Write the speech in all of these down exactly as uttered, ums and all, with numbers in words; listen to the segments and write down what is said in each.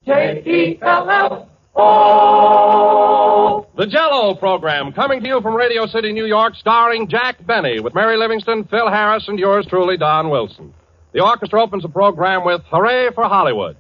J E L L O. The Jell-O program, coming to you from Radio City, New York, starring Jack Benny, with Mary Livingston, Phil Harris, and yours truly, Don Wilson. The orchestra opens the program with Hooray for Hollywood.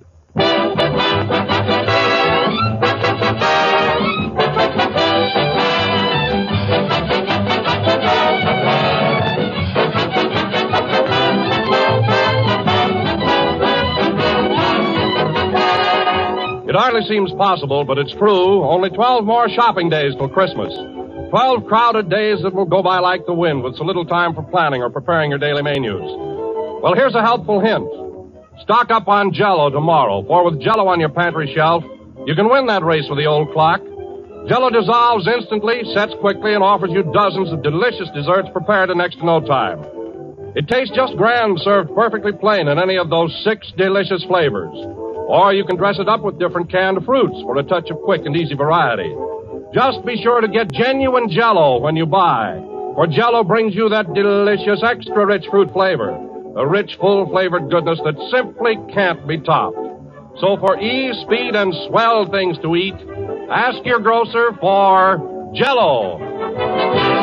It hardly seems possible, but it's true. Only twelve more shopping days till Christmas. Twelve crowded days that will go by like the wind with so little time for planning or preparing your daily menus. Well, here's a helpful hint. Stock up on Jell-O tomorrow, for with Jell-O on your pantry shelf, you can win that race with the old clock. Jell-O dissolves instantly, sets quickly, and offers you dozens of delicious desserts prepared in next to no time. It tastes just grand served perfectly plain in any of those six delicious flavors. Or you can dress it up with different canned fruits for a touch of quick and easy variety. Just be sure to get genuine Jell-O when you buy, for Jell-O brings you that delicious extra-rich fruit flavor, a rich, full-flavored goodness that simply can't be topped. So for ease, speed, and swell things to eat, ask your grocer for Jell-O.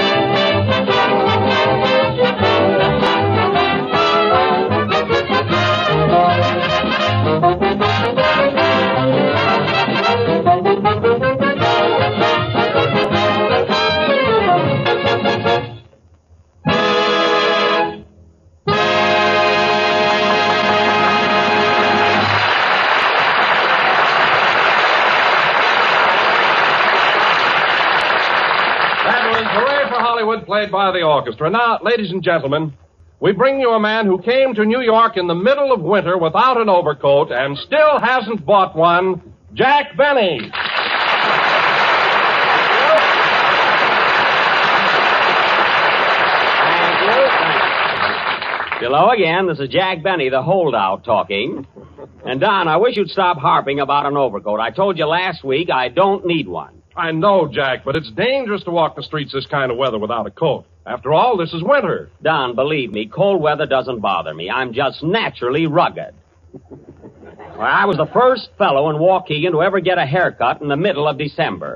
Played by the orchestra. Now, ladies and gentlemen, we bring you a man who came to New York in the middle of winter without an overcoat and still hasn't bought one, Jack Benny. Thank you. Hello again. This is Jack Benny, the holdout, talking. And, Don, I wish you'd stop harping about an overcoat. I told you last week I don't need one. I know, Jack, but it's dangerous to walk the streets this kind of weather without a coat. After all, this is winter. Don, believe me, cold weather doesn't bother me. I'm just naturally rugged. Well, I was the first fellow in Waukegan to ever get a haircut in the middle of December.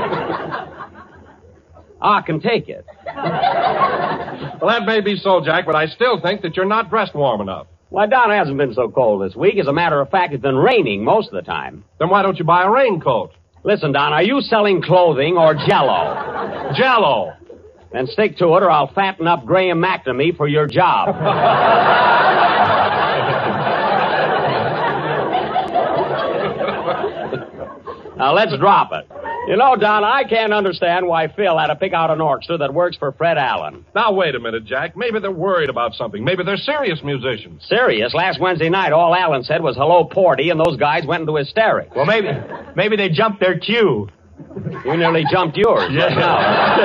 I can take it. Well, that may be so, Jack, but I still think that you're not dressed warm enough. Why, Don, it hasn't been so cold this week. As a matter of fact, it's been raining most of the time. Then why don't you buy a raincoat? Listen, Don, are you selling clothing or Jell-O? Jell-O. Then stick to it or I'll fatten up Graham McNamee for your job. Now, let's drop it. You know, Don, I can't understand why Phil had to pick out an orchestra that works for Fred Allen. Now, wait a minute, Jack. Maybe they're worried about something. Maybe they're serious musicians. Serious? Last Wednesday night, all Allen said was, hello, Porty, and those guys went into hysterics. Well, maybe maybe they jumped their cue. You nearly jumped yours. Yeah. No.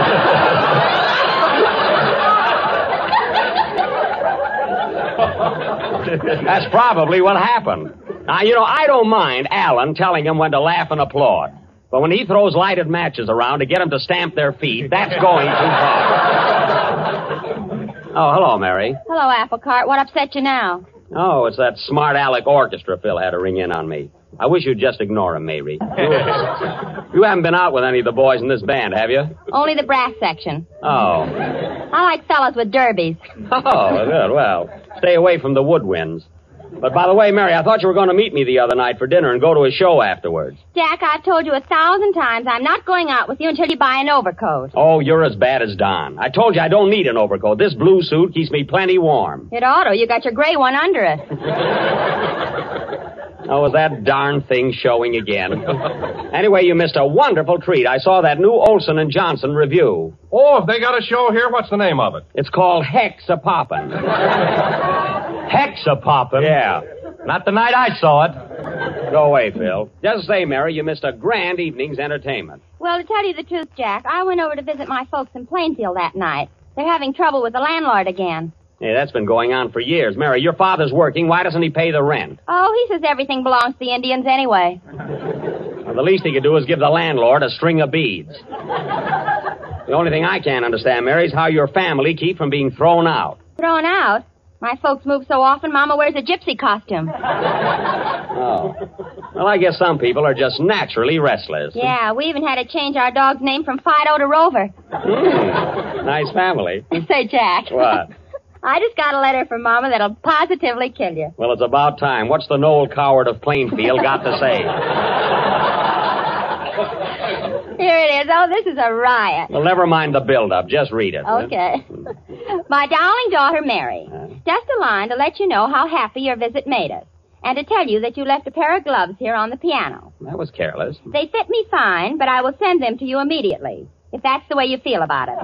That's probably what happened. Now, you know, I don't mind Allen telling them when to laugh and applaud. But when he throws lighted matches around to get them to stamp their feet, that's going too far. Oh, hello, Mary. Hello, Applecart. What upset you now? Oh, it's that smart aleck orchestra Phil had to ring in on me. I wish you'd just ignore him, Mary. You haven't been out with any of the boys in this band, have you? Only the brass section. Oh. I like fellas with derbies. Oh, good. Well, stay away from the woodwinds. But by the way, Mary, I thought you were going to meet me the other night for dinner and go to a show afterwards. Jack, I've told you a thousand times I'm not going out with you until you buy an overcoat. Oh, you're as bad as Don. I told you I don't need an overcoat. This blue suit keeps me plenty warm. It ought to. You got your gray one under it. Oh, was that darn thing showing again? Anyway, you missed a wonderful treat. I saw that new Olson and Johnson review. Oh, if they got a show here, what's the name of it? It's called Hexa-Poppin'. Hexa-Poppin'? Yeah. Not the night I saw it. Go away, Phil. Just say, Mary, you missed a grand evening's entertainment. Well, to tell you the truth, Jack, I went over to visit my folks in Plainfield that night. They're having trouble with the landlord again. Hey, that's been going on for years. Mary, your father's working. Why doesn't he pay the rent? Oh, he says everything belongs to the Indians anyway. Well, the least he could do is give the landlord a string of beads. The only thing I can't understand, Mary, is how your family keep from being thrown out. Thrown out? My folks move so often, Mama wears a gypsy costume. Oh. Well, I guess some people are just naturally restless. Yeah, we even had to change our dog's name from Fido to Rover. Mm. Nice family. Say, Jack. What? I just got a letter from Mama that'll positively kill you. Well, it's about time. What's the Noel Coward of Plainfield got to say? Here it is. Oh, this is a riot. Well, never mind the build-up. Just read it. Okay. My darling daughter, Mary. Just a line to let you know how happy your visit made us. And to tell you that you left a pair of gloves here on the piano. That was careless. They fit me fine, but I will send them to you immediately, if that's the way you feel about it.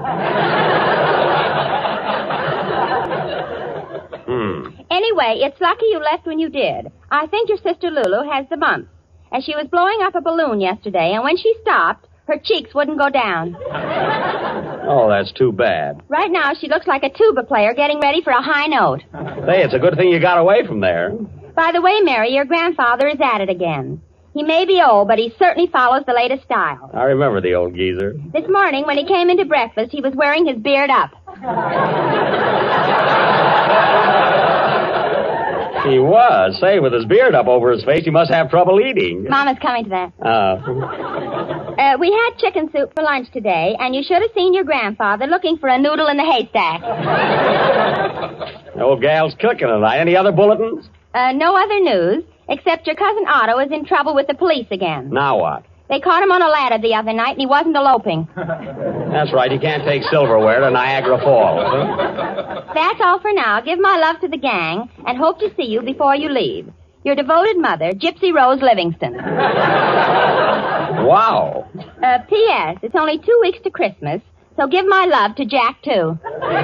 Hmm. Anyway, it's lucky you left when you did. I think your sister Lulu has the mumps. As she was blowing up a balloon yesterday, and when she stopped, her cheeks wouldn't go down. Oh, that's too bad. Right now, she looks like a tuba player getting ready for a high note. Hey, it's a good thing you got away from there. By the way, Mary, your grandfather is at it again. He may be old, but he certainly follows the latest style. I remember the old geezer. This morning, when he came into breakfast, he was wearing his beard up. He was. Say, with his beard up over his face, he must have trouble eating. Mama's coming to that. Uh, uh, we had chicken soup for lunch today, and you should have seen your grandfather looking for a noodle in the haystack. The old gal's cooking tonight. Any other bulletins? Uh, no other news, except your cousin Otto is in trouble with the police again. Now what? They caught him on a ladder the other night, and he wasn't eloping. That's right. You can't take silverware to Niagara Falls. Huh? That's all for now. Give my love to the gang, and hope to see you before you leave. Your devoted mother, Gypsy Rose Livingston. Wow. Uh, P S. It's only two weeks to Christmas, so give my love to Jack, too.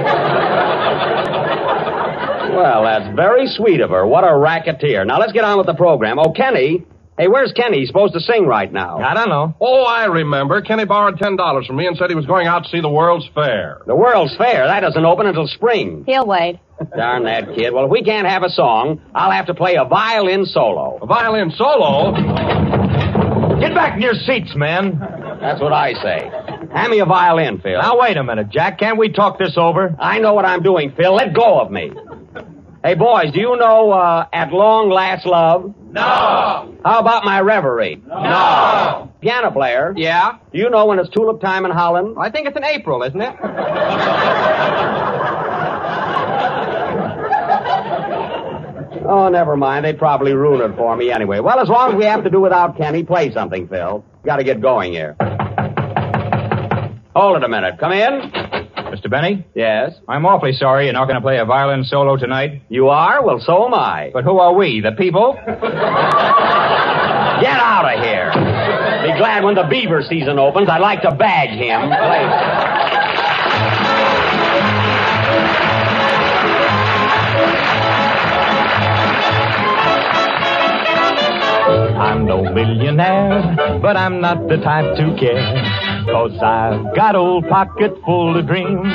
Well, that's very sweet of her. What a racketeer. Now, let's get on with the program. Oh, Kenny. Hey, where's Kenny? He's supposed to sing right now. I don't know. Oh, I remember. Kenny borrowed ten dollars from me and said he was going out to see the World's Fair. The World's Fair. That doesn't open until spring. He'll wait. Darn that kid. Well, if we can't have a song, I'll have to play a violin solo. A violin solo? Get back in your seats, man. That's what I say. Hand me a violin, Phil. Now, wait a minute, Jack. Can't we talk this over? I know what I'm doing, Phil. Let go of me. Hey, boys, do you know uh, At Long Last Love? No. How about My Reverie? No. Piano player? Yeah? Do you know when it's tulip time in Holland? I think it's in April, isn't it? Oh, never mind. They'd probably ruin it for me anyway. Well, as long as we have to do without Kenny, play something, Phil. Got to get going here. Hold it a minute. Come in. Mister Benny? Yes? I'm awfully sorry you're not going to play a violin solo tonight. You are? Well, so am I. But who are we, the people? Get out of here. Be glad when the beaver season opens. I'd like to bag him. I'm no millionaire, but I'm not the type to care, 'cause I've got old pocket full of dreams.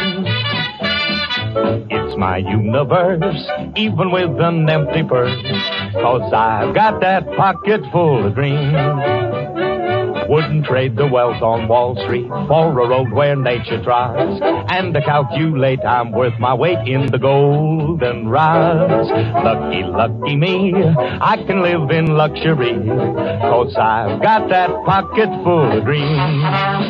It's my universe, even with an empty purse, 'cause I've got that pocket full of dreams. Wouldn't trade the wealth on Wall Street for a road where nature thrives, and to calculate I'm worth my weight in the golden rise. Lucky, lucky me, I can live in luxury, 'cause I've got that pocket full of dreams.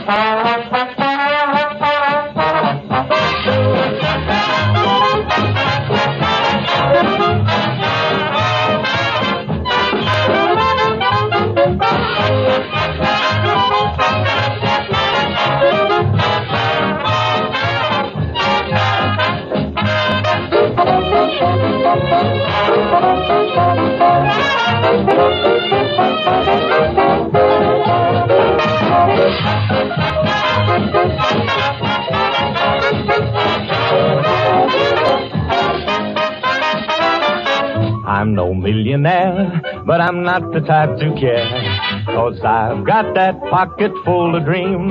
I'm no millionaire, but I'm not the type to care, 'cause I've got that pocket full of dreams.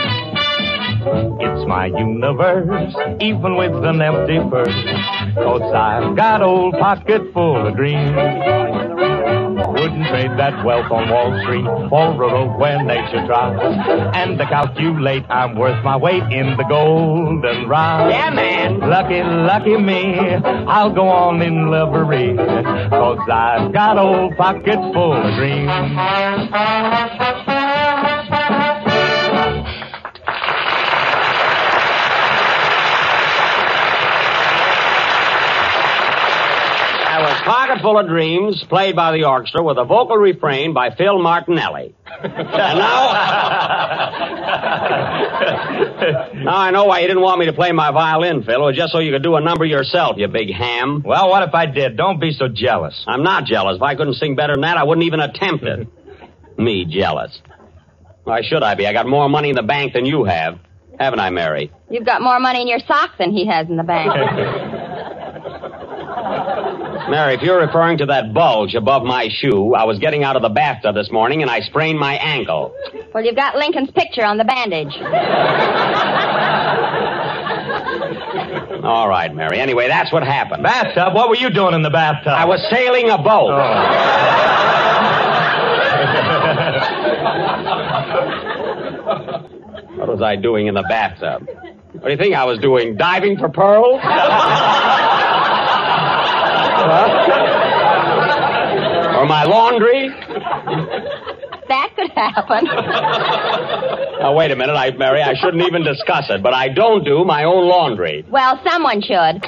It's my universe, even with an empty purse, 'cause I've got old pocket full of dreams. Wouldn't trade that wealth on Wall Street for a road where nature tries. And to calculate, I'm worth my weight in the golden rod. Yeah, man. Lucky, lucky me, I'll go on in lovery, 'cause I've got old pockets full of dreams. That was Pocket Full of Dreams, played by the orchestra with a vocal refrain by Phil Martinelli. And now... now I know why you didn't want me to play my violin, Phil. It was just so you could do a number yourself, you big ham. Well, what if I did? Don't be so jealous. I'm not jealous. If I couldn't sing better than that, I wouldn't even attempt it. Me jealous. Why should I be? I got more money in the bank than you have. Haven't I, Mary? You've got more money in your socks than he has in the bank. Mary, if you're referring to that bulge above my shoe, I was getting out of the bathtub this morning and I sprained my ankle. Well, you've got Lincoln's picture on the bandage. All right, Mary. Anyway, that's what happened. Bathtub? What were you doing in the bathtub? I was sailing a boat. What was I doing in the bathtub? What do you think I was doing? Diving for pearls? Or my laundry? That could happen. Now, wait a minute, I, Mary. I shouldn't even discuss it, but I don't do my own laundry. Well, someone should.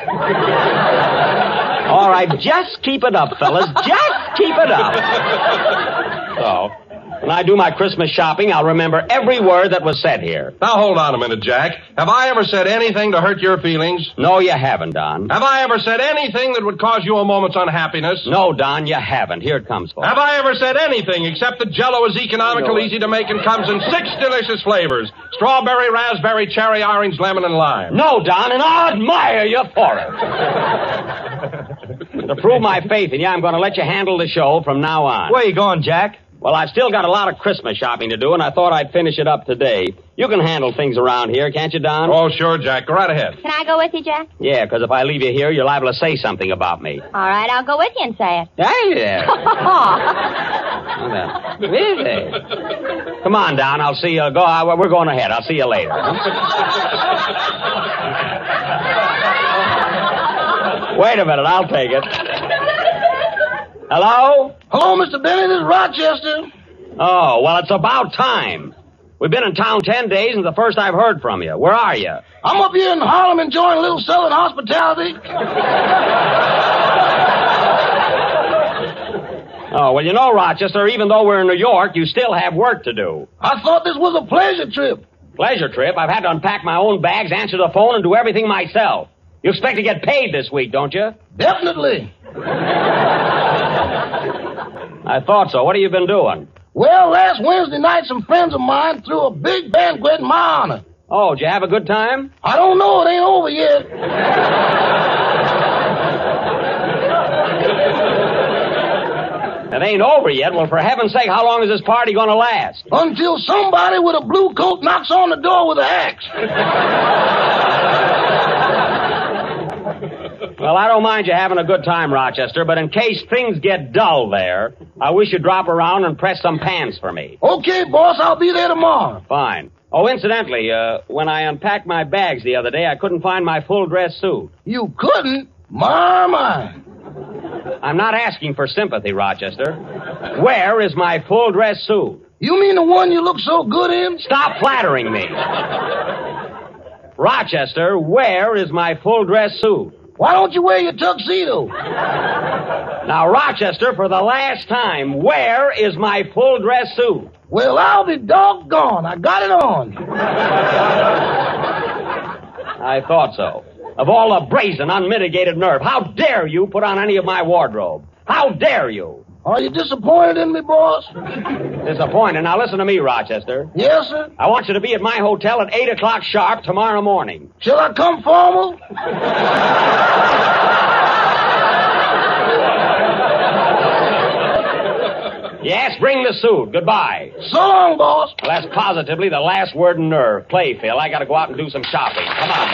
All right, just keep it up, fellas. Just keep it up. So, when I do my Christmas shopping, I'll remember every word that was said here. Now, hold on a minute, Jack. Have I ever said anything to hurt your feelings? No, you haven't, Don. Have I ever said anything that would cause you a moment's unhappiness? No, Don, you haven't. Here it comes, folks. Have I ever said anything except that Jell-O is economical, No. easy to make, and comes in six delicious flavors? Strawberry, raspberry, cherry, orange, lemon, and lime. No, Don, and I admire you for it. To prove my faith in you, I'm going to let you handle the show from now on. Where you going, Jack? Well, I've still got a lot of Christmas shopping to do, and I thought I'd finish it up today. You can handle things around here, can't you, Don? Oh, sure, Jack. Go right ahead. Can I go with you, Jack? Yeah, because if I leave you here, you're liable to say something about me. All right, I'll go with you and say it. Hey there. Really? Come on, Don. I'll see you. Go. Uh, we're going ahead. I'll see you later. Wait a minute. I'll take it. Hello? Hello, Mister Benny. This is Rochester. Oh, well, it's about time. We've been in town ten days, and it's the first I've heard from you. Where are you? I'm up here in Harlem enjoying a little Southern hospitality. Oh, well, you know, Rochester, even though we're in New York, you still have work to do. I thought this was a pleasure trip. Pleasure trip? I've had to unpack my own bags, answer the phone, and do everything myself. You expect to get paid this week, don't you? Definitely. I thought so. What have you been doing? Well, last Wednesday night, some friends of mine threw a big banquet in my honor. Oh, did you have a good time? I don't know. It ain't over yet. It ain't over yet. Well, for heaven's sake, how long is this party going to last? Until somebody with a blue coat knocks on the door with an axe. Well, I don't mind you having a good time, Rochester, but in case things get dull there, I wish you'd drop around and press some pans for me. Okay, boss. I'll be there tomorrow. Fine. Oh, incidentally, uh, when I unpacked my bags the other day, I couldn't find my full dress suit. You couldn't? My, my. I'm not asking for sympathy, Rochester. Where is my full dress suit? You mean the one you look so good in? Stop flattering me. Rochester, where is my full dress suit? Why don't you wear your tuxedo? Now, Rochester, for the last time, where is my full dress suit? Well, I'll be doggone. I got it on. I thought so. Of all the brazen, unmitigated nerve, how dare you put on any of my wardrobe? How dare you? Are you disappointed in me, boss? Disappointed. Now, listen to me, Rochester. Yes, sir? I want you to be at my hotel at eight o'clock sharp tomorrow morning. Shall I come formal? Yes, bring the suit. Goodbye. So long, boss. Well, that's positively the last word in nerve. Play, Phil. I got to go out and do some shopping. Come on.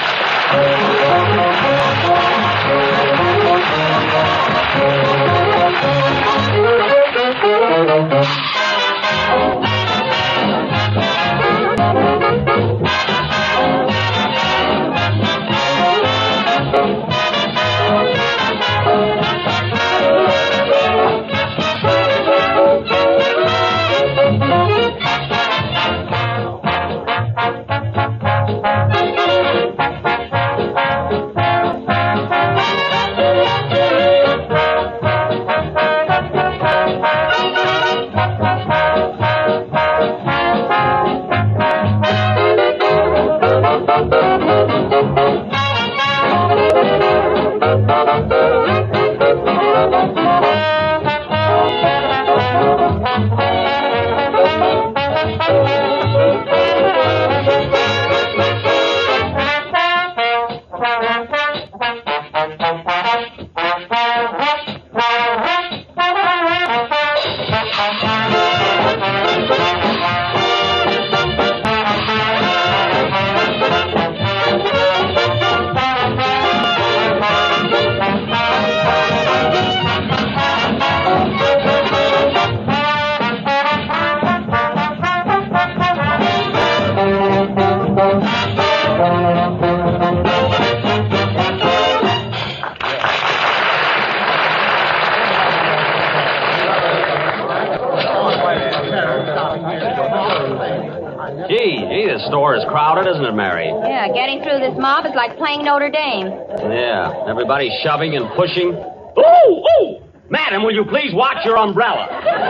Thank you. Gee, gee, this store is crowded, isn't it, Mary? Yeah, getting through this mob is like playing Notre Dame. Yeah, everybody's shoving and pushing. Ooh, ooh! Madam, will you please watch your umbrella?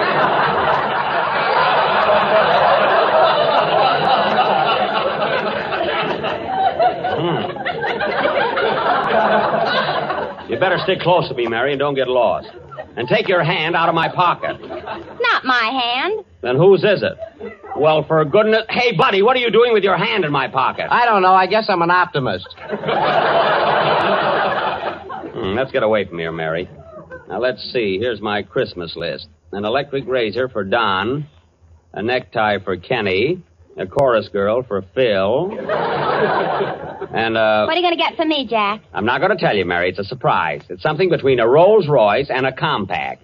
Hmm. You better stick close to me, Mary, and don't get lost. And take your hand out of my pocket. Not my hand. Then whose is it? Well, for goodness... Hey, buddy, what are you doing with your hand in my pocket? I don't know. I guess I'm an optimist. Hmm, let's get away from here, Mary. Now, let's see. Here's my Christmas list. An electric razor for Don. A necktie for Kenny. A chorus girl for Phil. And, uh... What are you going to get for me, Jack? I'm not going to tell you, Mary. It's a surprise. It's something between a Rolls Royce and a compact.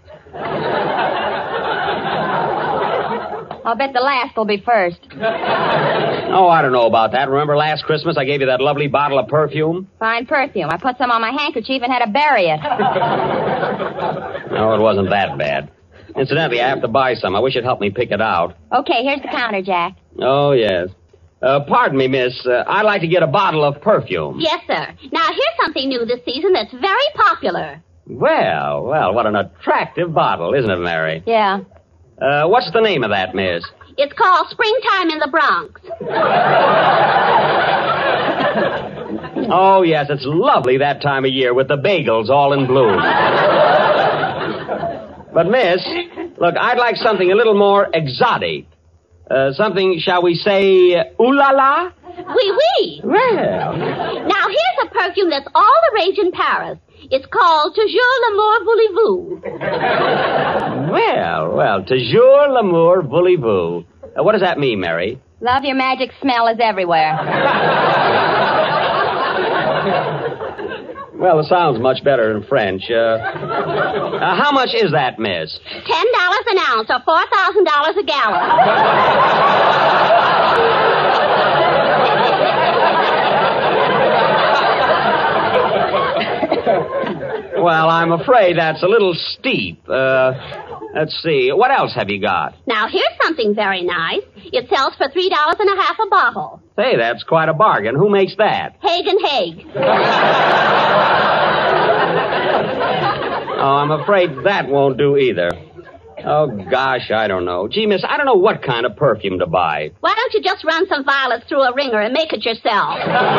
I'll bet the last will be first. Oh, I don't know about that. Remember last Christmas I gave you that lovely bottle of perfume? Fine perfume. I put some on my handkerchief and had to bury it. No, it wasn't that bad. Incidentally, I have to buy some. I wish you'd help me pick it out. Okay, here's the counter, Jack. Oh, yes. Uh, pardon me, miss. Uh, I'd like to get a bottle of perfume. Yes, sir. Now, here's something new this season that's very popular. Well, well, what an attractive bottle, isn't it, Mary? Yeah. Uh, what's the name of that, miss? It's called Springtime in the Bronx. Oh, yes, it's lovely that time of year with the bagels all in bloom. But, miss, look, I'd like something a little more exotic. Uh, something, shall we say, ooh la la? Oui, oui. Well. Now, here's a perfume that's all the rage in Paris. It's called Toujours l'amour voulez-vous. Well, well, toujours l'amour voulez-vous. Uh, what does that mean, Mary? Love your magic smell is everywhere. Well, it sounds much better in French. Uh, uh, how much is that, miss? Ten dollars an ounce or four thousand dollars a gallon. Well, I'm afraid that's a little steep. Uh, let's see. What else have you got? Now, here's something very nice. It sells for three dollars and a half a bottle. Say, that's quite a bargain. Who makes that? Haig and Haig. Oh, I'm afraid that won't do either. Oh, gosh, I don't know. Gee, miss, I don't know what kind of perfume to buy. Why don't you just run some violets through a wringer and make it yourself?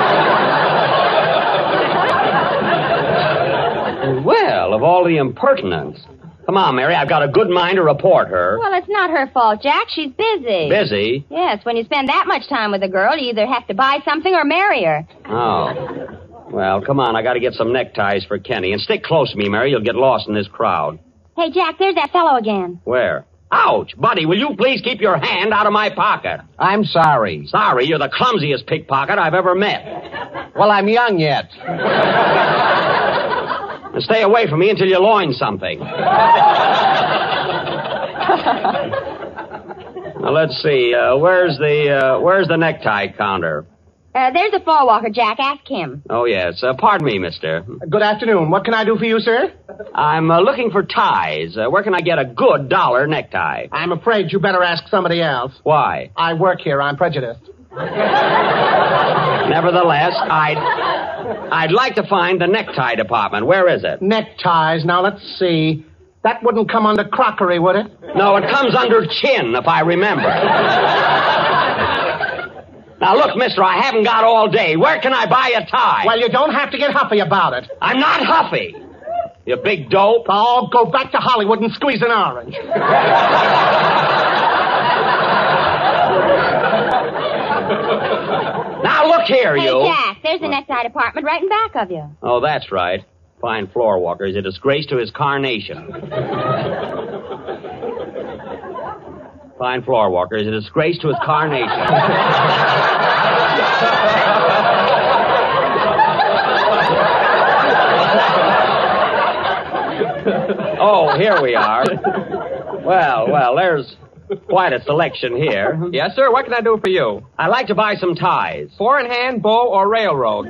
Well, of all the impertinence. Come on, Mary, I've got a good mind to report her. Well, it's not her fault, Jack. She's busy. Busy? Yes, when you spend that much time with a girl, you either have to buy something or marry her. Oh. Well, come on, I got to get some neckties for Kenny. And stick close to me, Mary. You'll get lost in this crowd. Hey, Jack, there's that fellow again. Where? Ouch! Buddy, will you please keep your hand out of my pocket? I'm sorry. Sorry, you're the clumsiest pickpocket I've ever met. Well, I'm young yet. And stay away from me until you loin something. Now, let's see. Uh, where's the uh, where's the necktie counter? Uh, there's a floor walker, Jack. Ask him. Oh, yes. Uh, pardon me, mister. Good afternoon. What can I do for you, sir? I'm uh, looking for ties. Uh, where can I get a good dollar necktie? I'm afraid you better ask somebody else. Why? I work here. I'm prejudiced. Nevertheless, I'd I'd like to find the necktie department. Where is it? Neckties. Now, let's see. That wouldn't come under crockery, would it? No, it comes under chin, if I remember. Now, look, mister, I haven't got all day. Where can I buy a tie? Well, you don't have to get huffy about it. I'm not huffy. You big dope. Oh, go back to Hollywood and squeeze an orange. Now, look here, Hey, you. Jack, there's the necktie department right in back of you. Oh, that's right. Fine floor walker. He's a disgrace to his carnation. Fine floor walker. He's a disgrace to his carnation. Oh, here we are. Well, well, there's quite a selection here. Yes, sir. What can I do for you? I'd like to buy some ties. Four in hand, bow, or railroad?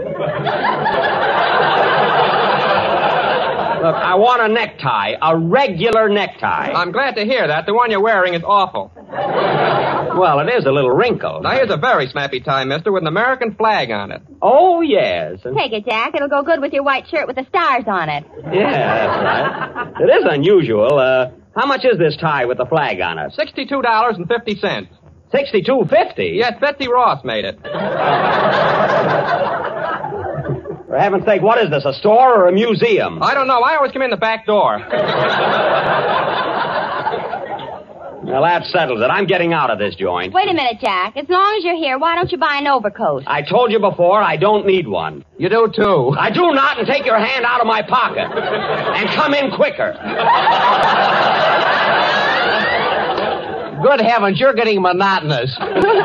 Look, I want a necktie, a regular necktie. I'm glad to hear that. The one you're wearing is awful. Well, it is a little wrinkled. Now, here's a very snappy tie, mister, with an American flag on it. Oh, yes. And- Take it, Jack. It'll go good with your white shirt with the stars on it. Yeah, that's right. It is unusual. Uh, how much is this tie with the flag on it? Sixty-two dollars and fifty cents. Sixty-two fifty. Yes, Betsy Ross made it. For heaven's sake, what is this? A store or a museum? I don't know. I always come in the back door. Well, that settles it. I'm getting out of this joint. Wait a minute, Jack. As long as you're here, why don't you buy an overcoat? I told you before, I don't need one. You do, too. I do not, and take your hand out of my pocket. And come in quicker. Good heavens, you're getting monotonous.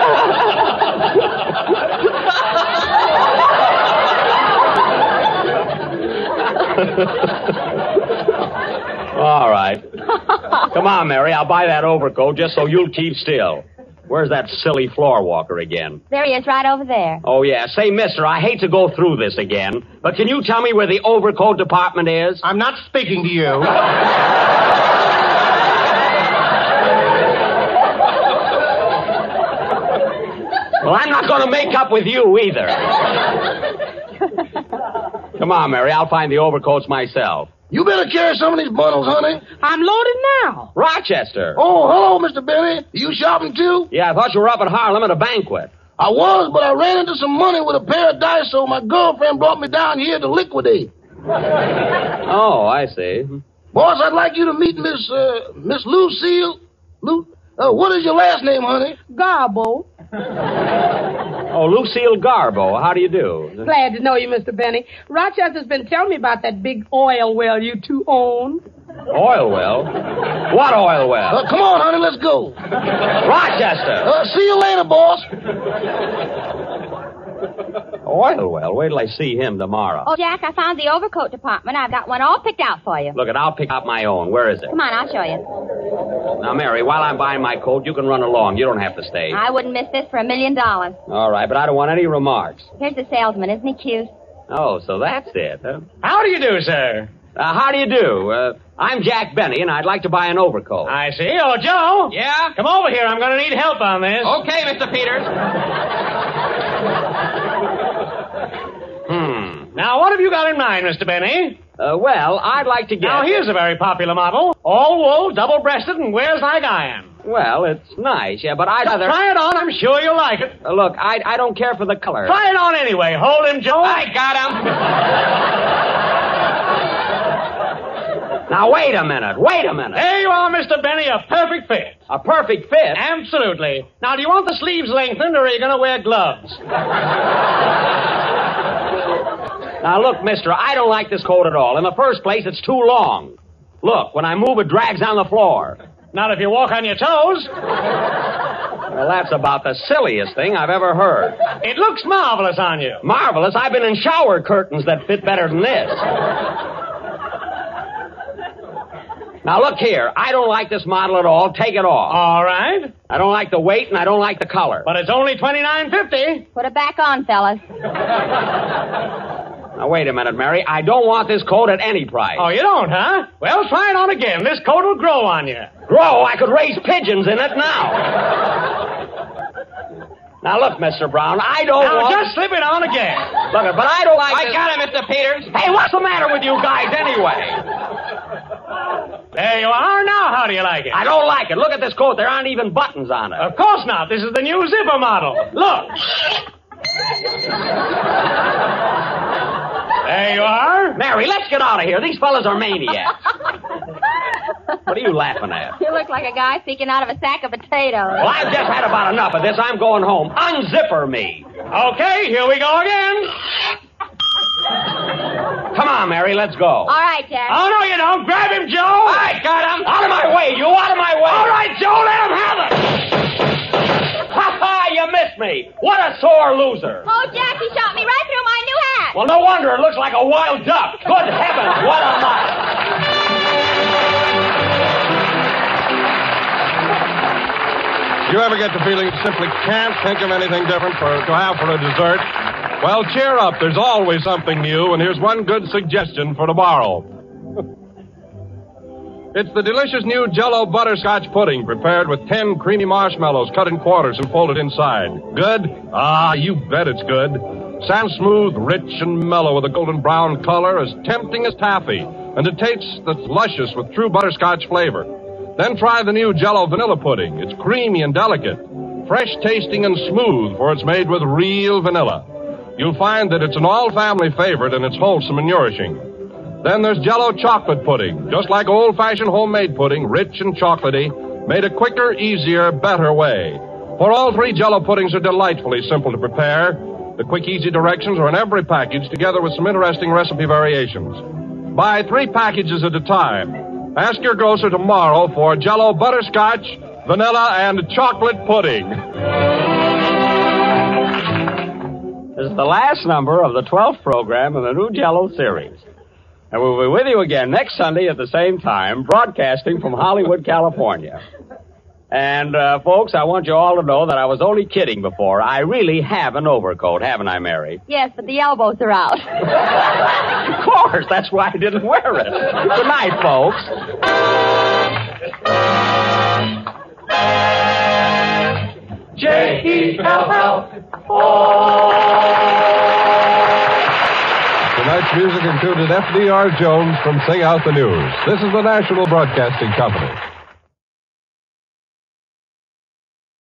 All right. Come on, Mary. I'll buy that overcoat just so you'll keep still. Where's that silly floor walker again? There he is, right over there. Oh, yeah. Say, mister, I hate to go through this again, but can you tell me where the overcoat department is? I'm not speaking to you. Well, I'm not going to make up with you either. Come on, Mary. I'll find the overcoats myself. You better carry some of these bundles, honey. I'm loaded now. Rochester. Oh, hello, Mister Benny. You shopping, too? Yeah, I thought you were up at Harlem at a banquet. I was, but I ran into some money with a pair of dice, so my girlfriend brought me down here to liquidate. Oh, I see. Boss, I'd like you to meet Miss, uh, Miss Lucille. Lu- uh, what is your last name, honey? Garbo. Oh, Lucille Garbo. How do you do? Glad to know you, Mister Benny. Rochester's been telling me about that big oil well you two own. Oil well? What oil well? Uh, come on, honey, let's go. Rochester! Uh, see you later, boss. Oil well? Wait till I see him tomorrow. Oh, Jack, I found the overcoat department. I've got one all picked out for you. Look, and I'll pick out my own. Where is it? Come on, I'll show you. Now, Mary, while I'm buying my coat, you can run along. You don't have to stay. I wouldn't miss this for a million dollars. All right, but I don't want any remarks. Here's the salesman. Isn't he cute? Oh, so that's it, huh? How do you do, sir? Uh, how do you do? Uh, I'm Jack Benny, and I'd like to buy an overcoat. I see. Oh, Joe. Yeah? Come over here. I'm going to need help on this. Okay, Mister Peters. Hmm. Now, what have you got in mind, Mister Benny? Uh, well, I'd like to get... Now, here's a very popular model. All wool, double-breasted, and wears like iron. Well, it's nice, yeah, but I'd rather... Try it on. I'm sure you'll like it. Uh, look, I I don't care for the color. Try it on anyway. Hold him, Joe. I got him. Now, wait a minute. Wait a minute. There you are, Mister Benny. A perfect fit. A perfect fit? Absolutely. Now, do you want the sleeves lengthened, or are you going to wear gloves? Now, look, mister, I don't like this coat at all. In the first place, it's too long. Look, when I move, it drags on the floor. Not if you walk on your toes. Well, that's about the silliest thing I've ever heard. It looks marvelous on you. Marvelous? I've been in shower curtains that fit better than this. Now, look here. I don't like this model at all. Take it off. All right. I don't like the weight, and I don't like the color. But it's only twenty-nine fifty. Put it back on, fellas. Now, wait a minute, Mary. I don't want this coat at any price. Oh, you don't, huh? Well, try it on again. This coat will grow on you. Grow? I could raise pigeons in it now. Now, look, Mister Brown, I don't now, want... Now, just slip it on again. Look, but I don't like I this... got it, Mister Peters. Hey, what's the matter with you guys anyway? There you are. Now, how do you like it? I don't like it. Look at this coat. There aren't even buttons on it. Of course not. This is the new zipper model. Look. There you are. Mary, let's get out of here. These fellas are maniacs. What are you laughing at? You look like a guy speaking out of a sack of potatoes. Well, I've just had about enough of this. I'm going home. Unzipper me. Okay, here we go again. Come on, Mary, let's go. All right, Jack. Oh, no, you don't. Grab him, Joe. I got him. Out of my way, you. Out of my way. All right, Joe, let him have it. Ha-ha, you missed me. What a sore loser. Oh, Jack, he shot me right through my new hat. Well, no wonder. It looks like a wild duck. Good heavens, what a mutt. You ever get the feeling you simply can't think of anything different for, to have for a dessert? Well, cheer up. There's always something new, and here's one good suggestion for tomorrow. It's the delicious new Jell-O butterscotch pudding prepared with ten creamy marshmallows cut in quarters and folded inside. Good? Ah, you bet it's good. Sounds smooth, rich, and mellow with a golden brown color, as tempting as taffy, and a taste that's luscious with true butterscotch flavor. Then try the new Jell-O vanilla pudding. It's creamy and delicate, fresh tasting and smooth, for it's made with real vanilla. You'll find that it's an all-family favorite, and it's wholesome and nourishing. Then there's Jell-O chocolate pudding, just like old-fashioned homemade pudding, rich and chocolatey, made a quicker, easier, better way. For all three Jell-O puddings are delightfully simple to prepare. The quick, easy directions are in every package, together with some interesting recipe variations. Buy three packages at a time. Ask your grocer tomorrow for Jell-O butterscotch, vanilla, and chocolate pudding. This is the last number of the twelfth program in the new Jell-O series. And we'll be with you again next Sunday at the same time, broadcasting from Hollywood, California. And, uh, folks, I want you all to know that I was only kidding before. I really have an overcoat, haven't I, Mary? Yes, but the elbows are out. Of course, that's why I didn't wear it. Good night, folks. J E L L O Tonight's music included F D R Jones from Sing Out the News. This is the National Broadcasting Company.